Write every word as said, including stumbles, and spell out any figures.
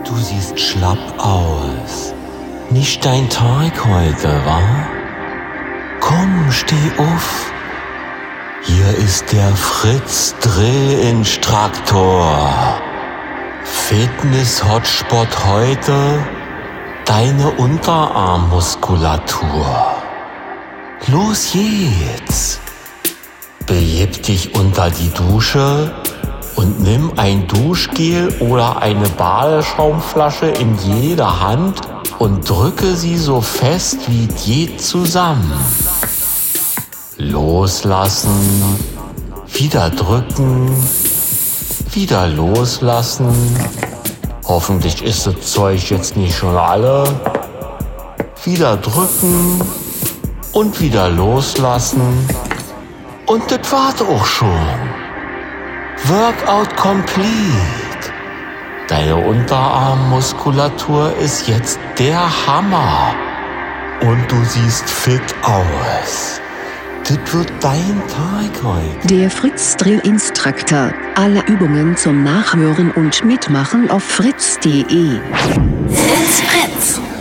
Du siehst schlapp aus. Nicht dein Tag heute, wa? Komm, steh auf. Hier ist der Fritz Drillinstruktor. Fitness-Hotspot heute, deine Unterarmmuskulatur. Los geht's. Begib dich unter die Dusche und nimm ein Duschgel oder eine Badeschaumflasche in jede Hand und drücke sie so fest wie es geht zusammen. Loslassen, wieder drücken, wieder loslassen. Hoffentlich ist das Zeug jetzt nicht schon alle. Wieder drücken und wieder loslassen. Und das war's auch schon. Workout complete. Deine Unterarmmuskulatur ist jetzt der Hammer. Und du siehst fit aus. Das wird dein Tag heute. Der Fritz Drillinstruktor. Alle Übungen zum Nachhören und Mitmachen auf fritz punkt de. Fritz Fritz.